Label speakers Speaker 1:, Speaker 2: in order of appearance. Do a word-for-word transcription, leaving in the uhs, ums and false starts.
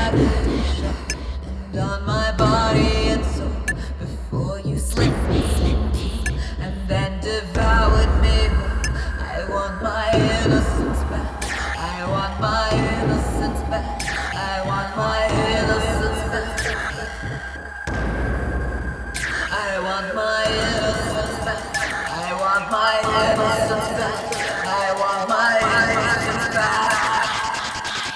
Speaker 1: passion and on my body and soul before you slipped and then devoured me. I want my innocence back. I want my innocence back. I want my innocence back. I want my innocence back. I want my innocence back. I want my